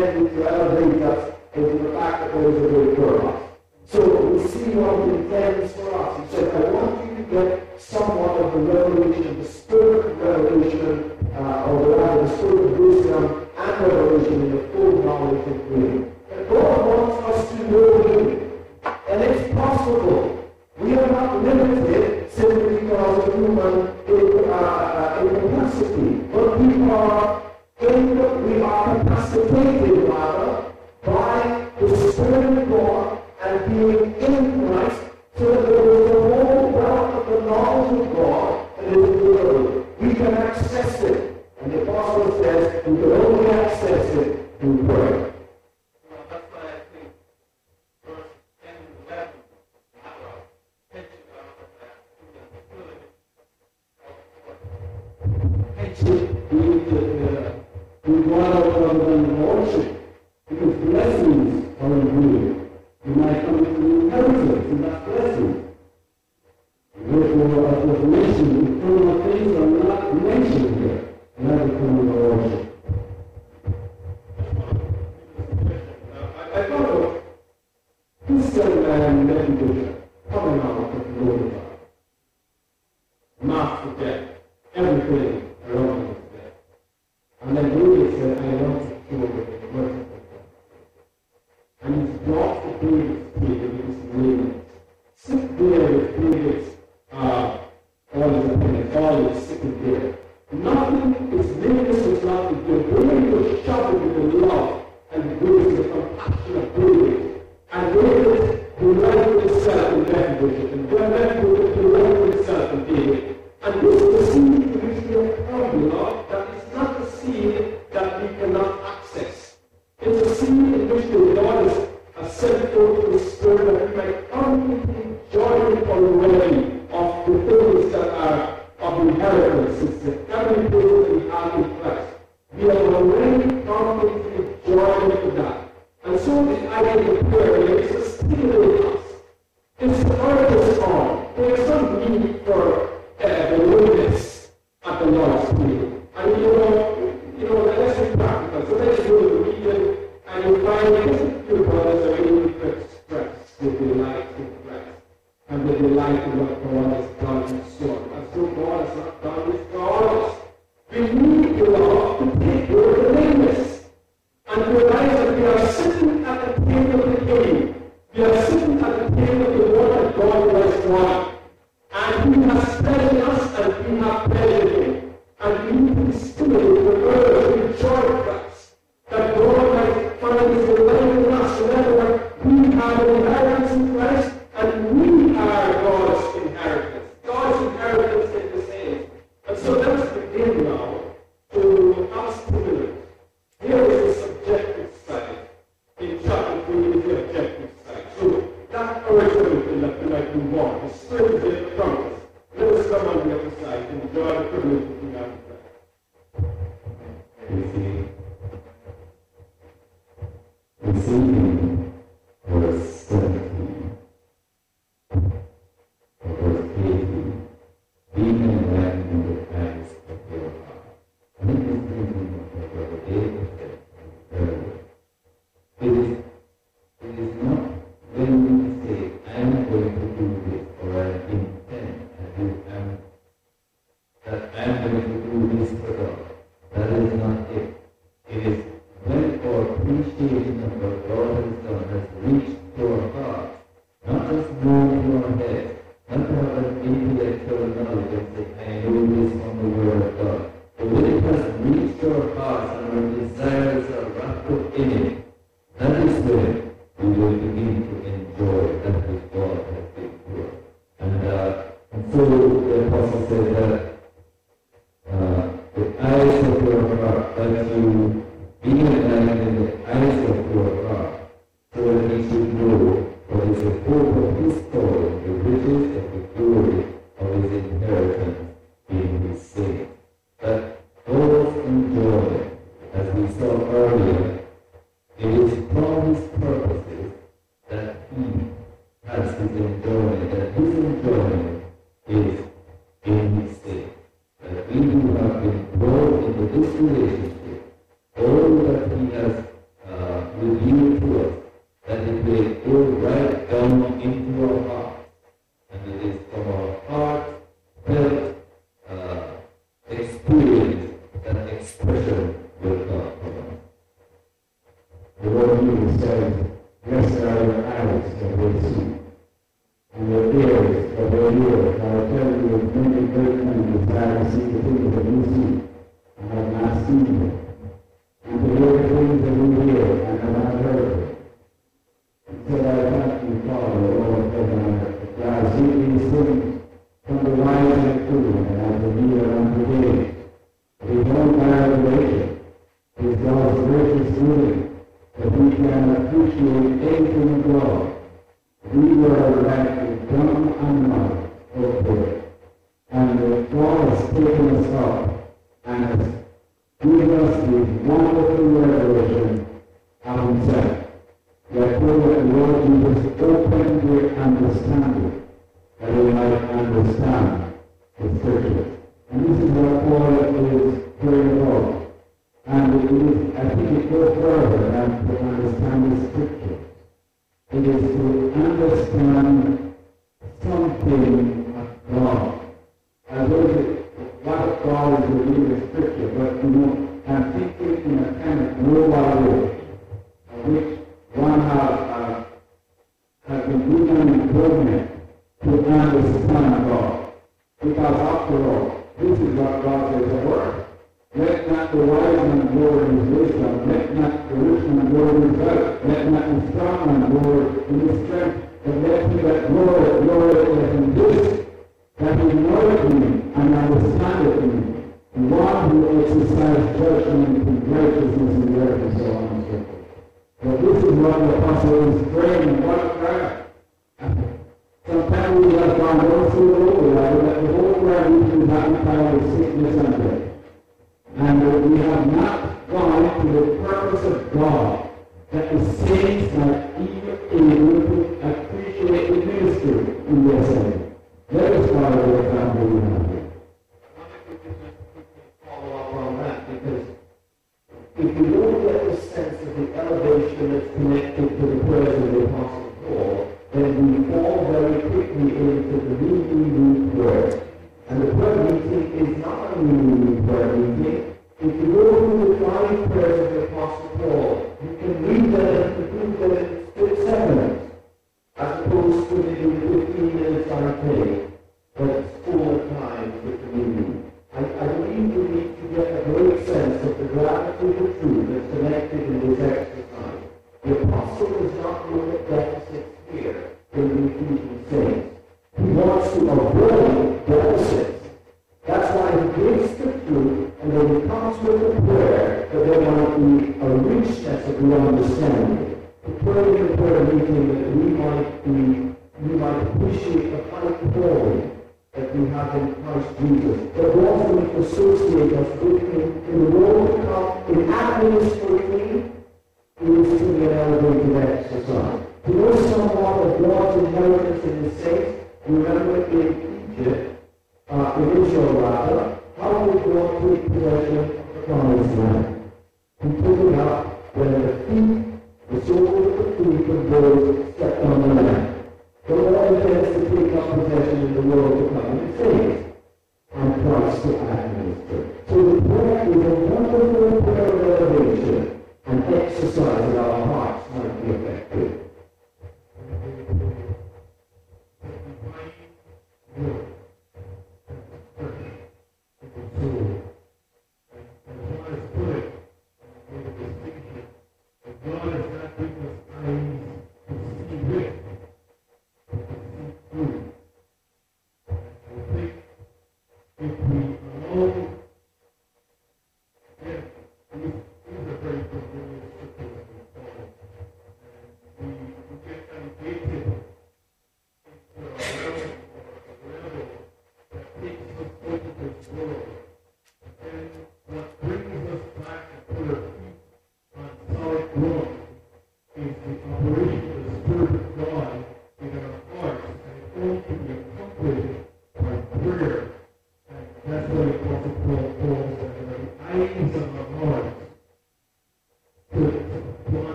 intended to elevate us into the fact that there is a way for us. So we see what he intends for us. He said, I want you to get somewhat of the revelation, the spirit of revelation, uh, or rather the spirit of wisdom and revelation in the full knowledge of him. And God wants us to know him. And it's possible. We are not limited simply because of human uh, incapacity, but we are in, we are capacitated rather by the Spirit of God and being in Christ, so that there is the whole wealth of the knowledge of God that is in the world. We can access it, and the Apostle says we can only access it through prayer. We want out rather than worship, because blessings are included. You might come into the inheritance, and that's blessing. Therefore, as was mentioned, eternal things are not mentioned here, and that becomes our worship. I thought of this young man, Nebuchadnezzar, coming out of the Lord of God. Not forget everything around him. And then David said, I want to kill the merciful God. And he's brought the David's kid and he's waiting. Sit there with David's uh, all his opinions, all his sitting there. Nothing is nearness was not to do. David was shouting with the love and the grace and the compassion of David. And David delighted himself in Mephibosheth, and Mephibosheth delighted himself in David. And this is the seed to which we are formula that is not a seed that we cannot access. It's a seed in which the Lord has sent forth the Spirit that we might completely join already of the things that are of inheritance. It's the heavenly things that we have in Christ. We are already completely joined to that. And so the idea of prayer is to stimulate us. It's to urge us on. There is some need for uh, the witness at the Lord's table. And you know, you know, let's be practical. So let's go to the region and you find that your brothers are able to express the delight in Christ and the delight in what God has done and so on. And so God has not done this for us. We need the Lord to take over the witness and to realize that we are sitting at the table of the King. We are sitting at the table of the one that God was one. And he has pleasured us and we have pleasured him. And we need to be stimulated to urge to enjoy Christ. That God might find his delight in us. Remember, we have an inheritance in Christ and we are God's inheritance. God's inheritance in the saints. And so let's begin now to have stimulate. Here is the subjective side. In chapter three is the objective side. So that original that we like to want, the Spirit is in front of us. Let us come on the other side and enjoy the privilege of being out of prayer. We see, we see in verse seventeen, or verse eighteen, be enlightened in the eyes of your heart. And it is thinking of what Brother David said earlier. It is, it is not when we say, I am going to do this, or I intend, and I am, that I am going to do this for God. That is not it. It is when our appreciation of what God has done has reached to our heart, not just moved to our head, not to have an intellectual knowledge and say, I know this from the Word of God. But when it has reached our hearts and our desires are wrapped up in it, that is when we will begin to enjoy that which God has been to us. And, uh, and so the Apostle said that uh, the eyes of your heart, that you be enlightened in the eyes of your heart, so that he should know what is the hope of his calling, the riches of the glory of his inheritance in his saints. That those enjoy, as we saw earlier, it is from his purpose revealed to us, that it will go right down into our heart. And it is from our heart felt uh, experience that expression will come from us. The Lord Jesus said, blessed are your eyes that they see, and your ears that they hear. For I tell you, with many great men desire to see the things that you see, and have not seen them, and to hear the things that you hear, and have not heard them. He said, I thank you, Father, Lord of heaven and earth, that I see these things from the wise and prudent, and I reveal unto thee. His own revelation is God's gracious willing, that we can appreciate anything of God. We were like a dumb animal up there, and God has taken us up and has given us this wonderful revelation of Himself. Therefore, the Lord Jesus opened their understanding, that they might understand the Scriptures. And this is what Paul is praying about. And it is, I think it goes further than to understand the Scripture. It is to understand something of God. I know what God is revealed in Scripture, but you know, I'm thinking in a kind of global way, in which one has, uh, has been given improvement to understand God. Because after all, this is what God says in the Word. Let not the wise man glory in his wisdom. Let not the rich man glory in his wealth. Let not the strong man glory in his strength. But let him that glory, glory in this, that he knoweth me and understandeth me. The one who exercises judgment in righteousness in the earth, and so on and so forth. But this is what the apostle is praying, and what a prayer. Sometimes we have gone all through the whole life, that the whole world is occupied with sickness and death. And we have not gone to the purpose of God, that the saints are even able to appreciate the ministry in their setting. Let us follow the example we have here. I wonder if we could just follow up on that, because if we don't get the sense of the elevation that's connected to the prayers of the Apostle Paul, then we fall very quickly into the meeting prayer. And the prayer meeting is not a meeting prayer meeting. If you go through the five prayers of the Apostle Paul, you can read them and conclude them in split seconds, as opposed to maybe fifteen minutes on a page, but it's full of time for communion. I, I believe we need to get a great sense of the gravity of the truth that's connected in this exercise. The Apostle does not look at deficits here in the Ephesian saints. He wants to avoid deficits. That's why he gives the truth, and then he comes with a prayer that there might be a richness of the understanding. To pray in the prayer meeting that we might be, we might appreciate the high calling that we have in Christ Jesus. But also to associate us with him in the world to come, in administrating, it is to be an elevated exercise. To know somewhat of God's inheritance in the saints, remember in Egypt, uh, in Israel rather, how did God take possession of the promised land? He took it up when the feet, the soles of the feet of those stepped on the land. The Lord intends to take up possession in the world to come in faith, and Christ to administer. So the prayer is a wonderful prayer of elevation, and exercise that our hearts might be effective.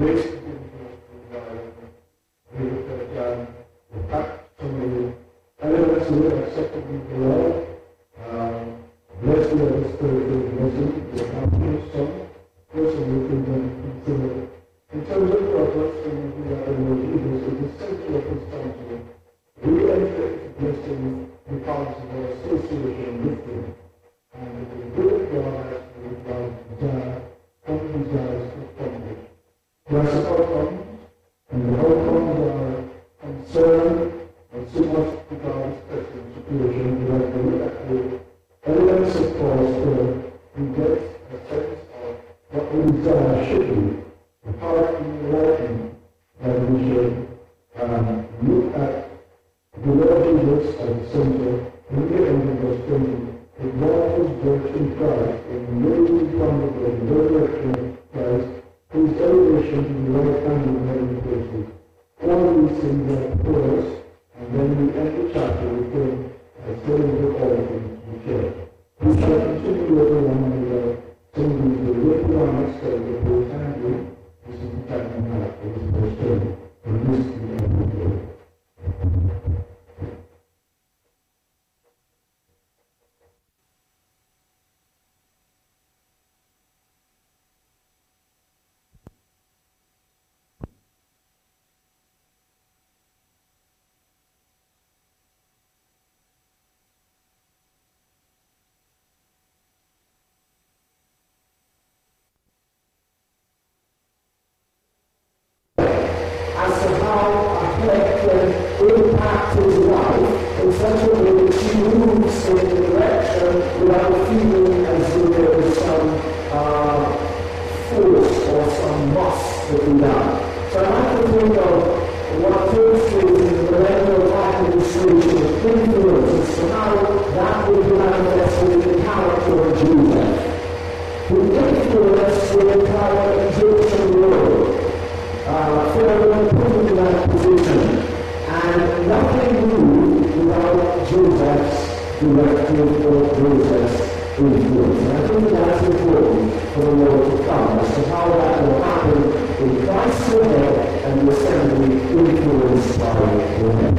grace is given to us through God. We look at God, the fact, so many elements of it accepted in the Lord. Um, blessed are the spiritual blessing, the continuous Son. Also, we can then consider, in terms of purpose, when we do that in the Jesus, it's essential of his counsel. We enter into blessing because of our association with him. And the will of God has to be God's desire, what he desires to accomplish. Blessed outcomes, and the outcomes are concerned and so much to God's special situation that we look at the elements of cause where we get a sense of what the desire should be. The part in the writing that we should um, look at the Lord Jesus as the center. In the end of verse twenty, the Lord was worked in Christ, in raising from the dead, the resurrection of Christ, his elevation to the right hand of heavenly places. All these things are before us, and then we end the chapter with him as filling with all things we share. We shall continue over one another. Some of these will look on us as the whole family. This is the time and half of this verse twenty. And this is the end of the day. As to how a head can impact his life in such a way that he moves in the direction without feeling as though there is some uh, force or some must to be done. So I like to think of what takes place in the millennial administration of influence as to how that will be manifested in the character of Jesus. The influence will empower the Egyptian world. Uh, Pharaoh put in that position, and nothing moved without Joseph's directive or Joseph's influence. And I think that's important for the world to come as to how that will happen in Christ's head and the assembly influenced by the head.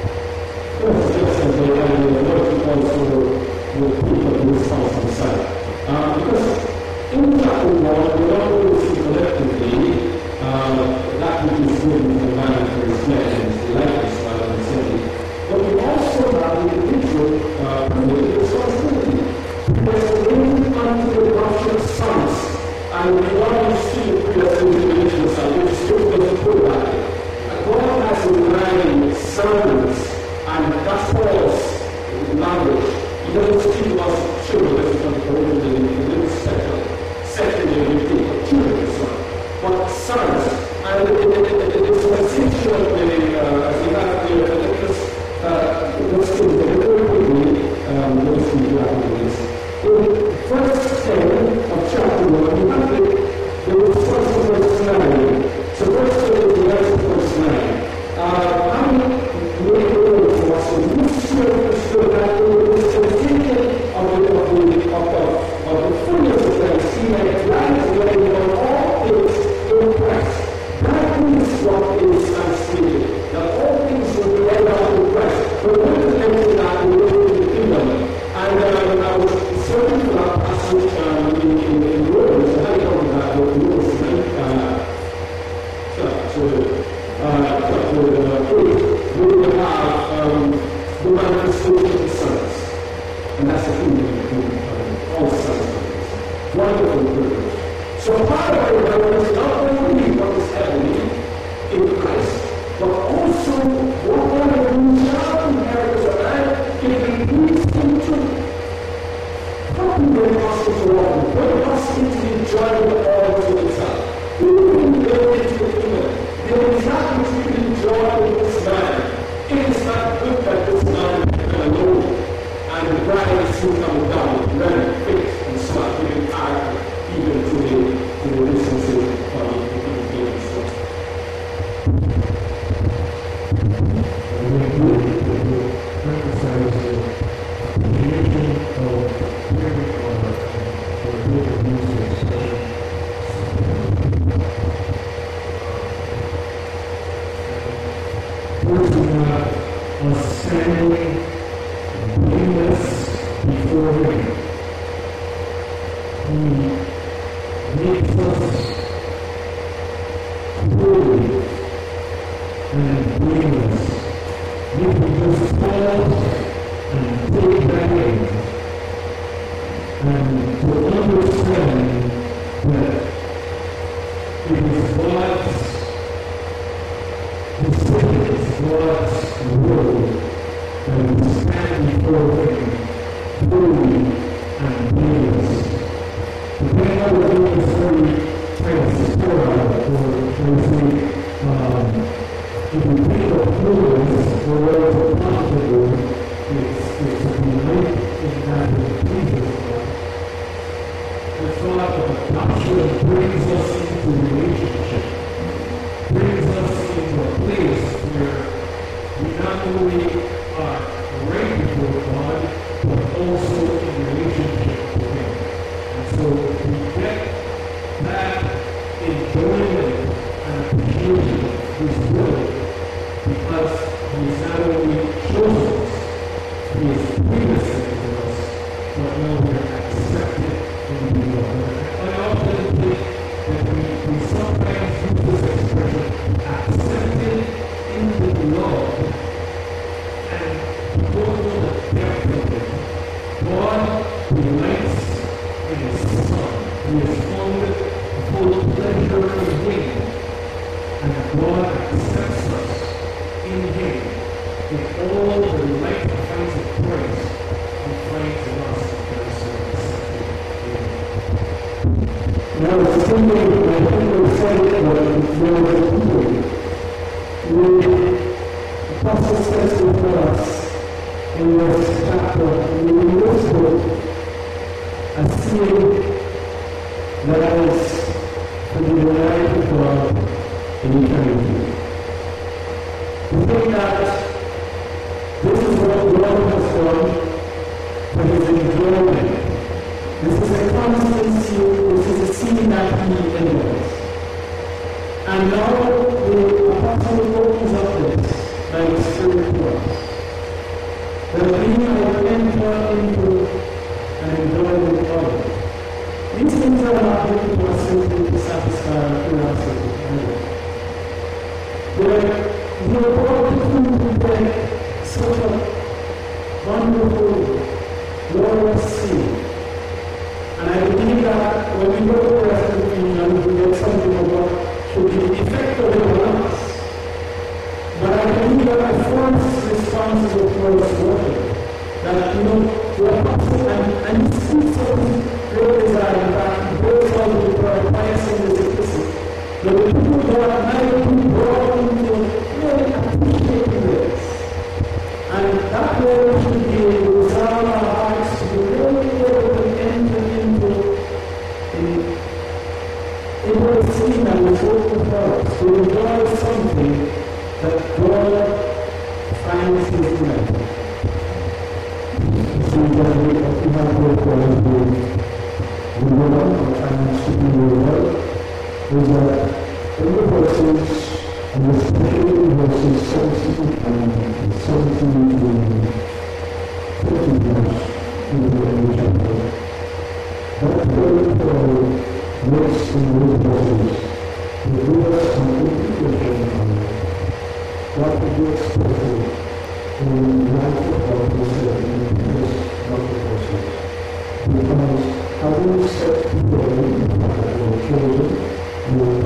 First, just as they are in the work also with people in this house and side. Because in chapter one, we don't really see collectively Uh, that which is good in the mind for his flesh and his likeness rather than sin. But we also have the individual uh, committed responsibility. Because the link unto the adoption of sons, and we already see the predestination of salvation, still doesn't put that. God has in mind sons, and that's Paul's language. He doesn't speak about children, that's what the original in the second, secondly, we think of children as well. But sons, and it, it, it, it, it's essentially, uh, as we have here, let's, uh, let's do it very quickly, um, let's see what happens. In verse ten of chapter one, we have the, the response of verse nine. So verse ten is the answer to verse nine. Uh, how many made it over to us, and we should understood that it was the taking of the, of the, of the, of the fullness of them, see that it lies away on all things in Christ. That is what is stated, that all things will be laid out in Christ. But when we enter that, we go into the kingdom. And um, I was searching for that passage um, in, in, in Romans, and I come to that with Romans nine, chapter, uh, chapter eight, where we have um, the manifestation of the sons. And that's the kingdom of the kingdom, all the sons of God. Wonderful privilege. So part of it is not only what is heavenly in Christ, but also what kind of we shall inherit as a man if we please him too. How can we pass it along? When it passes into the enjoyment of all to itself, who can go into the kingdom? There is nothing to be enjoyed in this man. It is not good that this man is alone, and the bride is soon coming down, very quick and smart, giving character. Even today, to the relationship of the human stuff. And we do emphasize the creation of hearing God for good users. person that are standing blameless before Him. He makes us holy and blameless. We can just pause and take that in and to understand that it is God's decision, it's God's will that we stand before Him holy and blameless. Depending on what the story tells the story of, or should we say, um, if we think of holiness, or what is possible, it's, it's a delight in that which pleases God. The thought of adoption brings us into relationship, brings us into a place where we not only are right before God, but also in relationship with Him. And so we get that enjoyment and appreciation of His will because He has not only chosen us, He has predestined us, but now we are accepted in the Lord. I often think that we, we sometimes use this expression, accepted in the Lord, and we don't know the depth of it. God delights in His Son. He has found full pleasure in Him, and God accepts us in Him with all the light finds in Christ He finds in us that is so accepted in Him. Now, it's something I think we said that was more than the Apostle says to us in this chapter, in the first book, a seal that is to be denied to God in eternity. To think that this is what God has done for His enjoyment. This is a constant seal, this is a seal that He endures. And now the Apostle opens up this by the Spirit to us. That we might enter into and enjoy with others. These things are not given to us simply to satisfy our curiosity. But we are brought to contemplate such a wonderful, glorious scene. And I believe that when we go to the rest of the kingdom, we get something of what should be effective in us. But I believe that my first response is towards worship. That, you know, the apostle, and, and he speaks of his great desire, in fact, he goes on to the pious in this epistle. But the people who are now being brought into really appreciating this. And that way should be a desire of our hearts to be really able to enter into a scene that was open for us, to enjoy something that God finds His delight. So we have worked for us with the Lord, and to be the Lord, is that every verses, and especially in verses seventeen and seventeen to thirty verse in the chapter, that very Paul works in those verses to give us an indication of what to be expected in the life of God who said in this number verses. Because having set people in that were chosen, with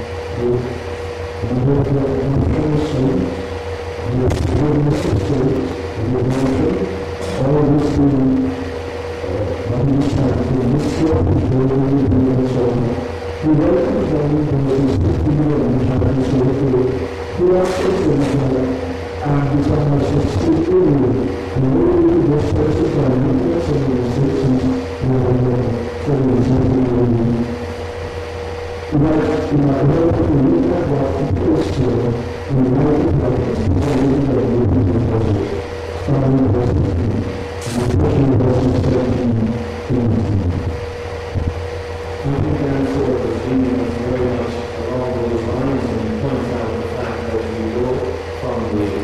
the emotional sin, with goodness of spirit, with emotion, all of this being understand the mystery of His word and His soul. He welcomes them in verses fifteen and chapter twenty-two. He asks us to and become as a state area, and what we do those verses are looking at some of the sections where we are telling us something really. But in our work, we look at what people are still, and we know that it's the only that we do the verses, starting with verse fifteen, and especially verses seventeen to nineteen. I think the answer is leading us very much along those lines and points out the fact that we go from the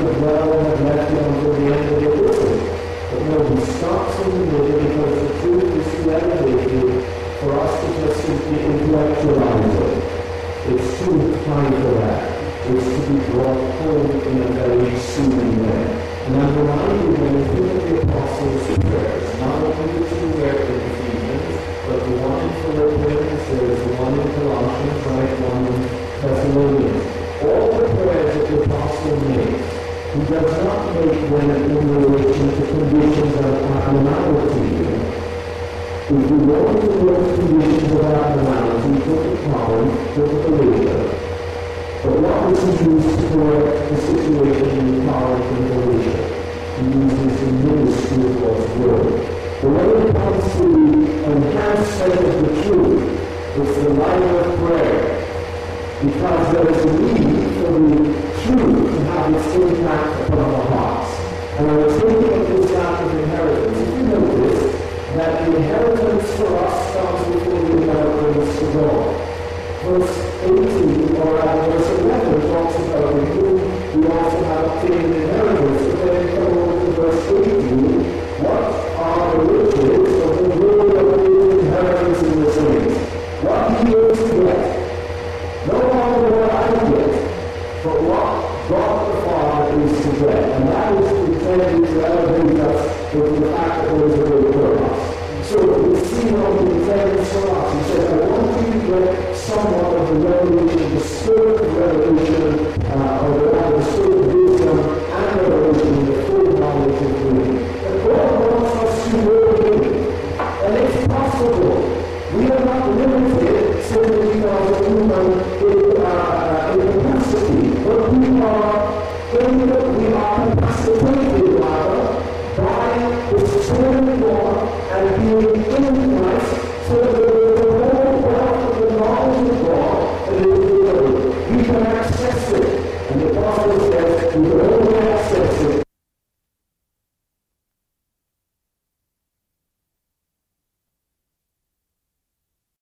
as well have left you until the end of the world. But no, he stops in the middle because the truth is too elevated for us to just simply intellectualize it. It's too high for that. It's to be brought home in a very soothing way. And I'm reminded when you think of the Apostles' prayers, not only the two there in Ephesians, but the one in Philippians, there's the one in Colossians, right, one in Thessalonians. All the prayers that the Apostle makes, he does not make them in relation to conditions of abnormality. If you want to know conditions of abnormality, look at Colin, look at the leader. But what was he used to correct the situation in Corinth and Galatia? He uses the ministry of God's word. But when it comes to the enhancement of the truth, it's the life of prayer. Because there is a need for the truth to have its impact upon our hearts. And I was thinking of this act of inheritance. If you notice that the inheritance for us comes before the inheritance to God. Verse eighteen, or uh, verse eleven, talks about the whom we also have obtained inheritance. But then you come over to verse eighteen, what are the riches of the glory of the inheritance in the saints? What he is to get? No longer what I get, but what God the Father is to get. And that is intended to elevate us with the fact that there is a great purpose. So we see how he intends for us. He says, I want you to get somewhat of the revelation, the spirit of revelation, uh, or the, the spirit of wisdom and revelation, the full knowledge of the